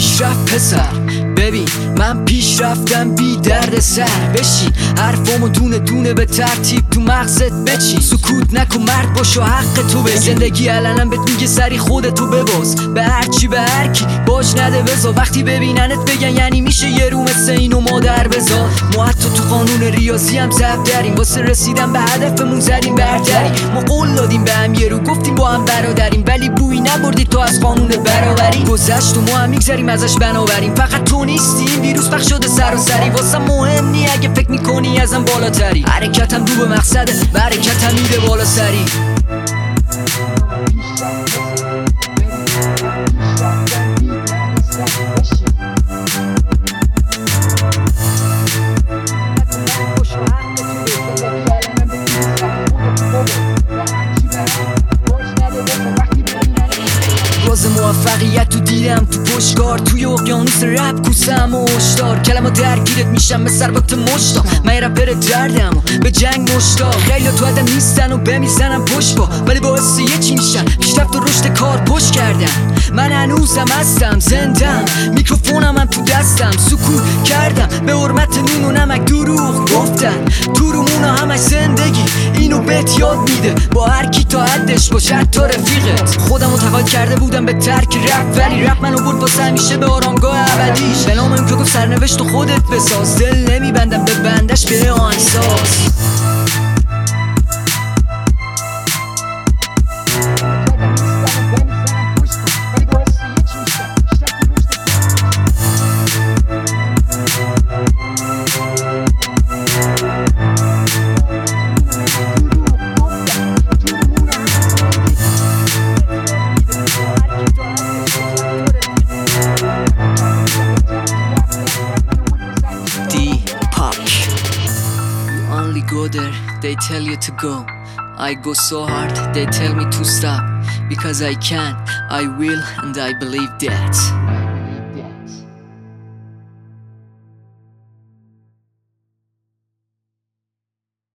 پیشرفت پسر. ببین من پیشرفتم بی درد سر. بشین حرفامو دونه دونه به ترتیب تو مغزت بچین. سکوت نکن مرد باش و حق تو بگی. زندگی علنم بهت میگه سری خودتو بباز. به هرچی به هرکی باج نده بزا. وقتی ببیننت بگن یعنی میشه یه رو مثل اینو مادر بزا. ما حتی تو قانون ریاضی هم ضرب داریم. واسه رسیدن به هدفمون زدیم برتریم. ما قول دادیم به هم یه رو گفتیم با هم برادریم، ولی بویی نبردی تو از قانون برابری. گذشت و ما هم میگذریم ازش بنابریم. فقط تو نیستی این ویروس پخش شده سراسری. واسه مهم نی اگه فکر میکنی ازم بالاتری. حرکتم رو به مقصده و حرکتم میده بالا سری. راز موفقیت تو دیدم تو پشتکار. توی اقیانوس رپ کوسم و هشدار. کلمه درگیرت میشم به ثروت مشتاق. من رپر دردم و به جنگ مشتاق. خیلی تو عدم نیستن و بمیزنم پشت پا، ولی باعث یه چی میشن پیشرفت و رشد کار پشت کردم. من هنوزم هستم زندم، میکروفونم هم تو دستم. سکوت کردم به حرمت نون و نمک دروغ گفتن. تو رومونا همش زندگی اینو بهت یاد میده. با هر کی تا حدش باشه حتی رفیقت. خودم متقاعد کرده بودم به ترک رپ، ولی رپ منو برد واسه همیشه به آرامگاه ابدیش. به نام این که گفت سرنوشت و خودت بساز. دل نمیبندم به بندش به آهنگساز. Go there, they tell you to go. I go so hard, they tell me to stop. Because I can, I will, and I believe that.